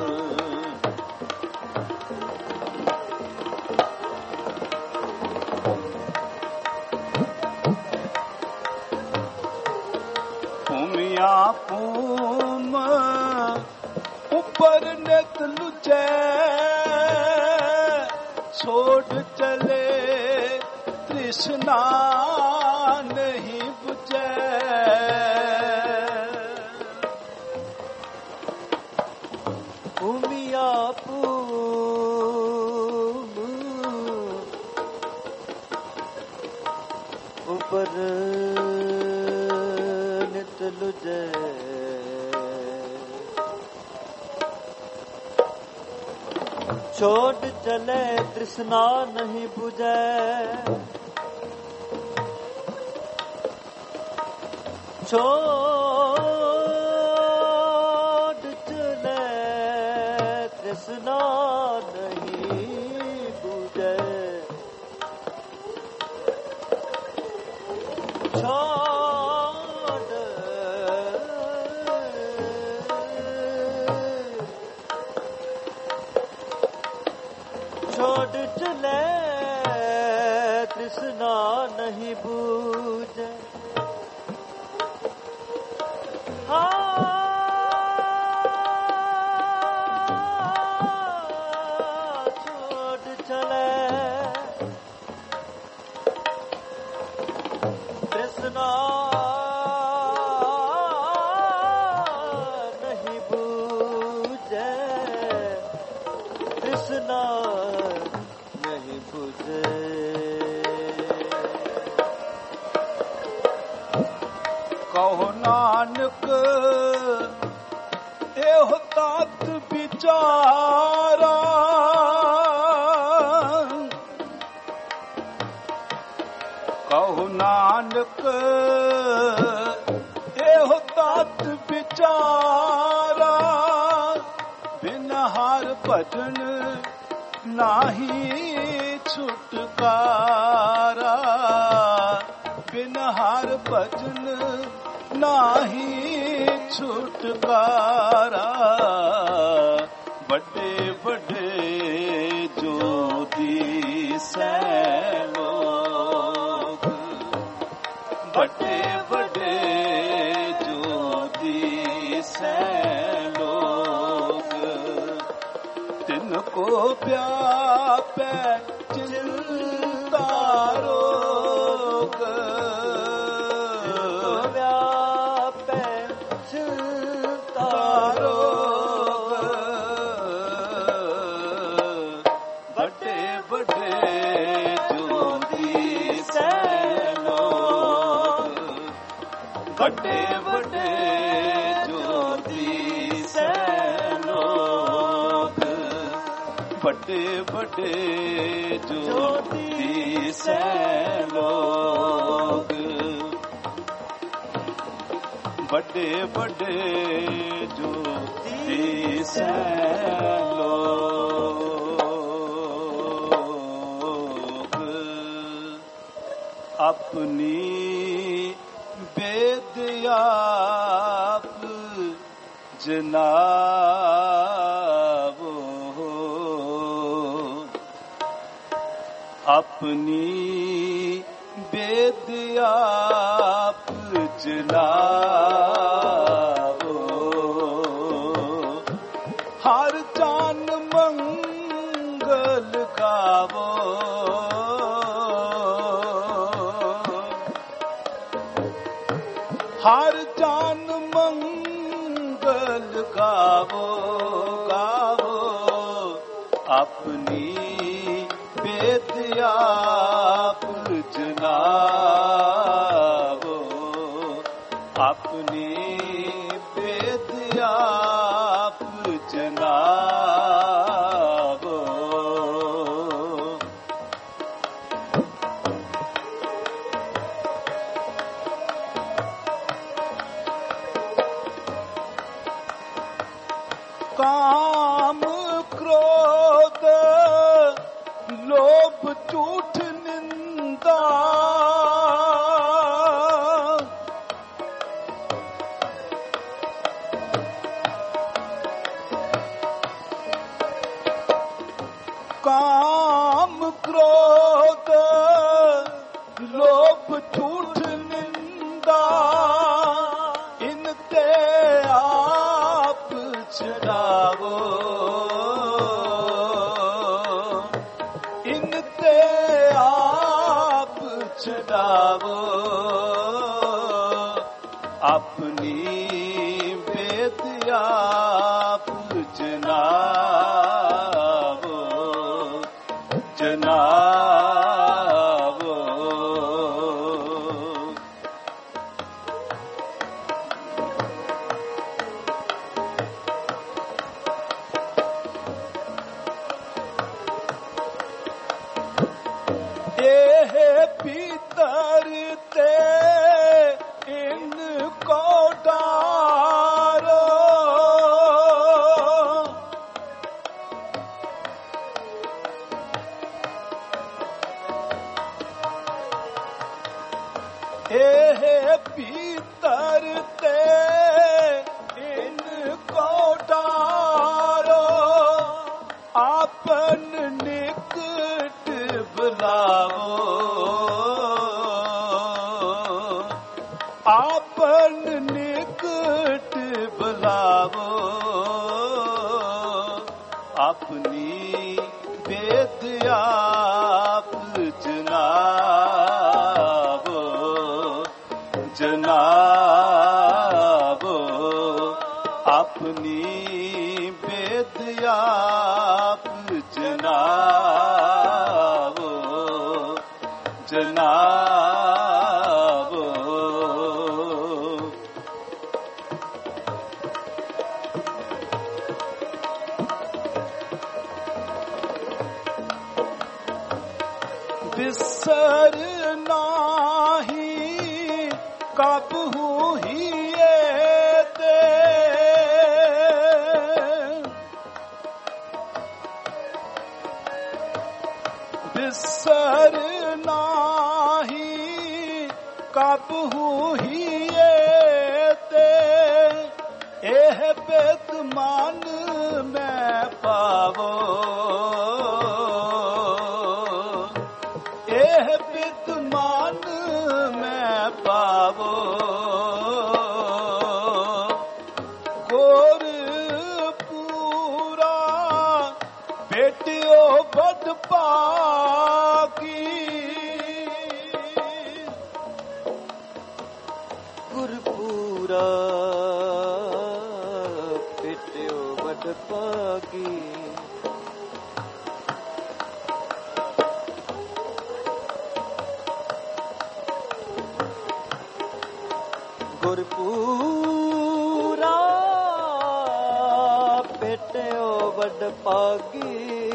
ਭੂਮਿਆ ਭੂਮ ਉੱਪਰ ਨਿਤ ਲੁਚੈ, ਛੋੜ ਚਲੇ ਤ੍ਰਿਸ਼ਨਾ ਨਹੀਂ ਬੁਝੈ, ਭੂਮਿਆ ਭੂਮ ਉੱਪਰ ਨਿਤ ਲੁਝੈ, ਛੋੜ ਚਲੇ ਤ੍ਰਿਸ਼ਨਾ ਨਹੀਂ ਬੁਝੈ, ਛੋੜ ਚਲੇ ਤ੍ਰਿਸ਼ਨਾ ਨਹੀਂ ਬੁਝੈ, ਛੋੜ ਛੋੜ ਚਲੇ ਤ੍ਰਿਸ਼ਨਾ ਨਹੀਂ ਬੂਝੈ, ਛੋੜ ਚਲੇ ਤ੍ਰਿਸ਼ਨਾ ਨਹੀਂ ਬੂਝੈ, ਤ੍ਰਿਸ਼ਨਾ ਨਹੀਂ ਬੁਝੈ, ਕਹੋ ਨਾਨਕ ਇਹੋ ਤਤ ਵਿਚਾਰਾ, ਕਹੋ ਨਾਨਕ ਇਹੋ ਤਤ ਵਿਚਾਰਾ, ਬਿਨ ਭਜਨ ਨਾਹੀ ਛੁਟਕਾਰਾ, ਬਿਨ ਹਰ ਭਜਨ ਨਾਹੀ ਛੁਟਕਾਰਾ। ਵੱਡੇ ਵੱਡੇ ਜੋ ਦੀਸੈ ਲੋਕ, ਵੱਡੇ ਵੱਡੇ ਜੋ ਦੀਸੈ ਲੋਕ, ਤਿਨ ਕੋ ਪਿਆਪੈ ਚਿੰਤਾ ਰੋਗ, ਵਿਆਪੈ ਚਿੰਤਾ ਰੋਗ। ਵੱਡੇ ਵੱਡੇ ਜੋ ਦੀਸੈ ਲੋਕ, ਵੱਡੇ ਵੱਡੇ ਜੋ ਦੀਸੈ ਲੋਕ, ਵੱਡੇ ਵੱਡੇ ਜੋ ਦੀਸੈ ਲੋਕ, ਵੱਡੇ ਵੱਡੇ ਜੋ ਦੀਸੈ ਲੋਕ। ਆਪਣੀ ਬੇਦ ਆਪ ਜਨਾਵੋ, ਆਪਣੀ ਬੇਦ ਆਪ ਜਨਾਵੋ। ਹਰ ਜਾਨ ਮੰਗਲ ਗਾਵੋ, ਹਰ ਜਾਨ ਮੰਗਲ ਗਾਵੋ ਗਾਵੋ। ਆਪਣੀ ਬੇਦ ਆਪ ਜਨਾਵੋ, ਆਪਣੀ ਬੇਦ ਆਪ ਜਨਾਵੋ। ਕਾਮ ਕ੍ਰੋਧ ਲੋਭ ਝੂਠ ਨਿੰਦਾ, ਕਾਮ ਕ੍ਰੋਧ ਲੋਭ ਝੂਠ ਨਿੰਦਾ, ਇਨ ਤੇ ਆਪ ਛਡਾਵੋ, ਇਨ ਤੇ ਆਪ ਛਡਾਵੋ। ਆਪਣੀ ਬੇਦ ਆਪ ਜਨਾਵੋ, ਜਨਾਵੋ। ਇਹ ਭੀਤਰ ਤੇ ਇਨ ਕੋ ਡਾਰੋ, ਇਹ ਭੀਤਰ ਤੇ ਇਨ ਕੋ ਡਾਰੋ। ਆਪਨ ਨਿਕਟ ਬੁਲਾਵੋ, ਆਪਨ ਨਿਕਟ ਬੁਲਾਵੋ। ਆਪਣੀ ਬੇਦ ਆਪ ਜਨਾਵੋ, ਜਨਾਵੋ। ਆਪਣੀ ਬੇਦ ਆਪ ਜਨਾਵੋ, ਜਨਾਵੋ। ਬਿਸਰ ਨਾਹੀ ਕਬਹੂ ਹੀਏ ਤੇ, ਕਾਬੂ ਹੀਏ ਤੇ ਇਹ ਬੇਦ ਮਨ ਮੈਂ ਪਾਵੋ, ਇਹ ਬੇਦ ਮਨ ਮੈਂ ਪਾਵੋ। ਗੁਰ ਪੂਰਾ ਬੇਟਿਓ ਬਦ ਭਾਗੀ, ਗੁਰਪੂਰਾ ਭੇਟਿਓ ਬਦ ਭਾਗੀ। ਗੁਰਪੂਰਾ ਭੇਟਿਓ ਬਦ ਭਾਗੀ।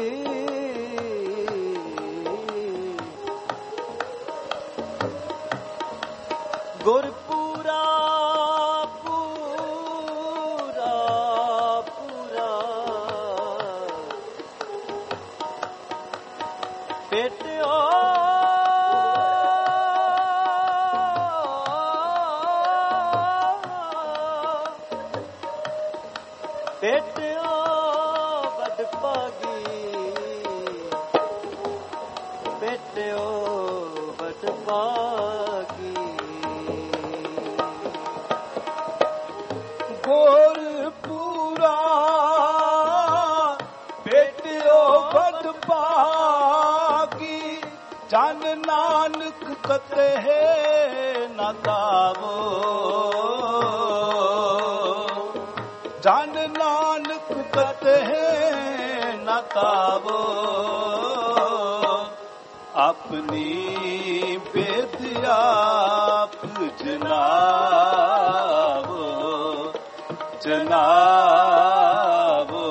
ਗੁਰਪੂਰਾ ਪੂਰਾ ਪੂਰਾ ਭੇਟਿਓ ਭੇਟਿਓ ਬਦ ਭਾਗੀ, ਭੇਟਿਓ ਬਦ ਭਾਗੀ। ਗੁਰ ਪੂਰਾ ਭੇਟਿਓ ਬਦ ਭਾਗੀ, ਜਨ ਨਾਨਕ ਕਤਹਿ ਨ ਗਾਵੋ, ਜਨ ਨਾਨਕ ਕਤਹਿ ਨ ਗਾਵੋ। ਆਪਣੀ ਬੇਦ ਆਪ ਜਨਾਵੋ, ਜਨਾਵੋ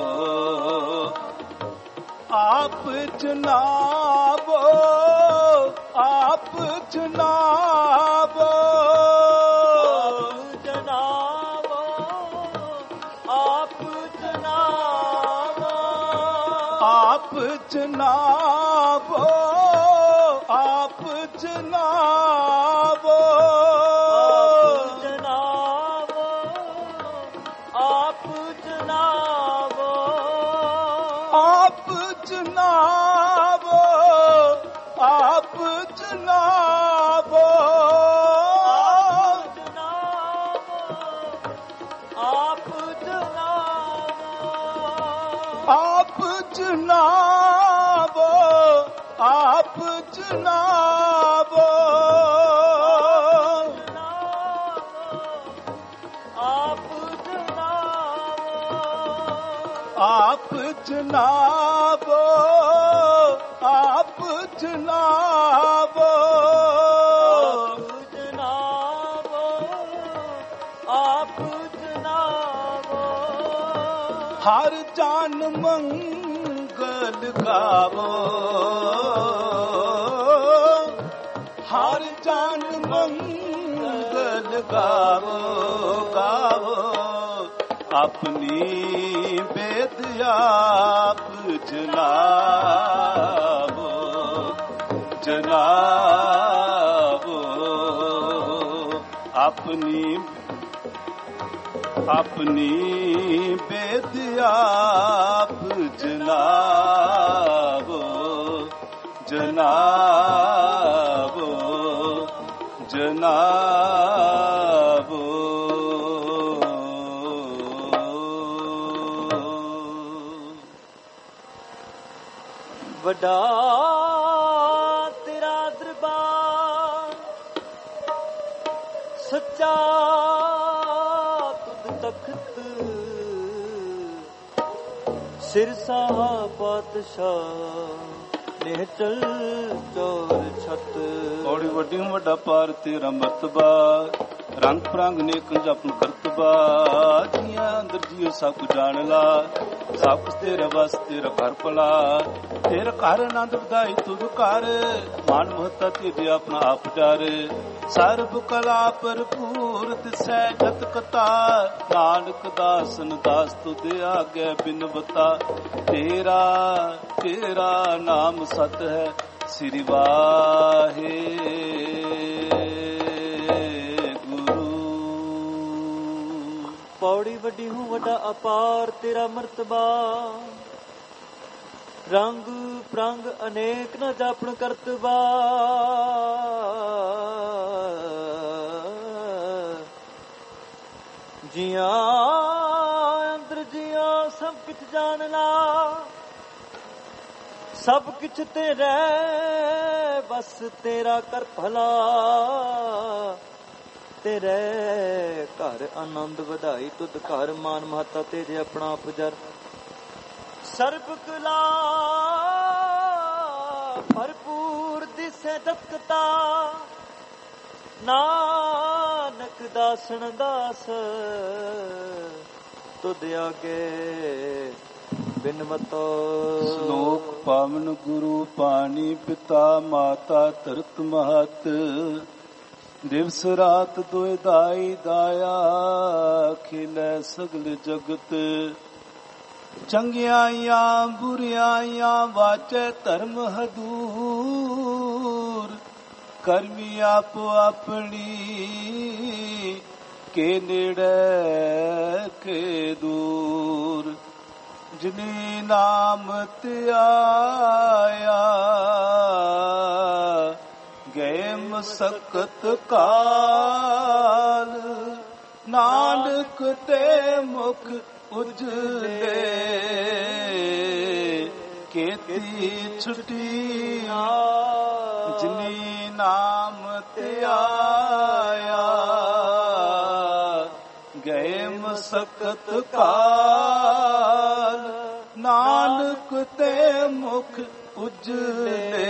ਆਪ ਜਨਾਵੋ, ਆਪ ਜਨਾਵੋ, ਜਨਾਵੋ ਆਪ ਜਨਾਵੋ, ਆਪ ਜਨਾਵੋ, ਆਪ ਜਨਾਵੋ, ਜਨਾਵੋ ਆਪ ਜਨਾਵੋ, ਆਪ ਜਨਾਵੋ, ਆਪ ਜਨਾਵੋ, ਆਪ ਜਨਾਵੋ, ਆਪ ਜਨਾਵੋ, ਆਪ ਜਨਾਵੋ, ਆਪ ਜਨਾਵੋ, ਆਪ ਜਨਾਵੋ, ਆਪ ਜਨਾਵੋ, ਆਪ ਜਨਾਵੋ। ਹਰ ਜਨ ਮੰਗਲ ਗਾਵੋ, ਹਰ ਜਨ ਮੰਗਲ ਗਾਵੋ, ਗਾਵੋ ਆਪਣੀ ਬੇਦ ਆਪ ਜਨਾਵੋ, ਜਨਾਵੋ ਆਪਣੀ ਆਪਣੀ ਬੇਦ ਆਪ ਜਨਾਵੋ, ਜਨਾਵੋ, ਜਨਾਵੋ। ਵੱਡਾ ਤੇਰਾ ਦਰਬਾਰ ਸੱਚਾ ਤੁਧ ਤਖਤ, ਸਿਰਸਾ ਪਾਤਸ਼ਾਹ ਨਿਹਚਲ ਚੋਰ ਛਤ। ਔੜੀ ਵੱਡੀ ਵੱਡਾ ਪਾਰ ਤੇਰਾ ਮਰਤਬਾ, ਰੰਗ ਪ੍ਰੰਗ ਨੇਕ ਜਪਨ ਕਰਤਬਾ। ਜੀਆਂ ਅੰਦਰ ਜੀਓ ਸਭ ਜਾਣ ਲਾ, ਸਭ ਕੁਛ ਤੇਰਾ ਵਸ ਤੇਰਾ ਘਰ ਭਲਾ। ਤੇਰਾ ਘਰ ਆਨੰਦ ਵਧਾਈ ਤੁਧ ਘਰ, ਮਨ ਮਹਤਾ ਤੇ ਆਪਣਾ ਆਪ ਡਰ। ਸਰਬ ਕਲਾ ਭਰਪੂਰ ਦਿਸੈ ਜਤ ਕਤਾ, ਨਾਨਕ ਦਾਸਨ ਦਾਸ ਤੁਧ ਆਗੇ ਬਿਨ ਬਤਾ। ਤੇਰਾ ਤੇਰਾ ਨਾਮ ਸਤ ਹੈ, ਸ੍ਰੀ ਵਾਹਿ ਪੌੜੀ ਵੱਡੀ ਹੂੰ ਵੱਡਾ ਅਪਾਰ ਤੇਰਾ ਮਰਤਬਾ। ਰੰਗ ਪ੍ਰੰਗ ਅਨੇਕ ਨ ਜਾਪਣ ਕਰਤਬਾ। ਜੀਆਂ ਅੰਦਰ ਜੀਆਂ ਸਭ ਕਿਛ ਜਾਣ ਲਾ। ਸਭ ਕਿਛ ਤੇਰੇ ਬਸ ਤੇਰਾ ਕਰ ਭਲਾ। ਤੇਰੇ ਘਰ ਆਨੰਦ ਵਧਾਈ ਤੁਧ ਘਰ ਮਾਨ ਮਹੱਤਾ ਤੇਰੇ ਆਪਣਾ ਆਪ ਜਰ। ਸਰਬ ਕਲਾ ਭਰਪੂਰ ਦਿਸੇ ਦਕਤਾ। ਨਾਨਕ ਦਾਸਨ ਦਾਸ ਤੁਧ ਆਗੇ ਬਿਨਵਤੋ। ਸ਼ਲੋਕ ਪਾਵਨ ਗੁਰੂ ਪਾਣੀ ਪਿਤਾ ਮਾਤਾ ਧਰਤ ਮਹਤ। ਦਿਵਸ ਰਾਤ ਦੁਇ ਦਾਈ ਦਾਇਆ ਖਿਲੈ ਸਗਲ ਜਗਤ। ਚੰਗਿਆਈਆਂ ਬੁਰਿਆਈਆਂ ਵਾਚੈ ਧਰਮ ਹਦੂਰ। ਕਰਮੀ ਆਪੋ ਆਪਣੀ ਕੇ ਨੇੜੇ ਕੇ ਦੂਰ। ਜਿਨੀ ਨਾਮ ਧਿਆਇਆ ਗਏ ਮਸਕਤ ਕਾਲ। ਨਾਨਕ ਤੇ ਮੁਖ ਉਜਲੇ ਕੀਤੀ ਛੁਟੀ। ਜਿਨੀ ਨਾਮ ਧਿਆਇਆ ਗਏ ਮਸਕਤ ਕਾਲ। ਨਾਨਕ ਤੇ ਮੁਖ ਉਜਲੇ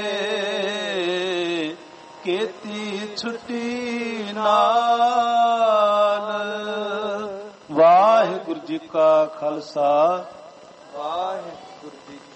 ਕੀਤੀ ਛੁੱਟੀ ਨਾਲ। ਵਾਹਿਗੁਰੂ ਜੀ ਕਾ ਖਾਲਸਾ ਵਾਹਿਗੁਰੂ ਜੀ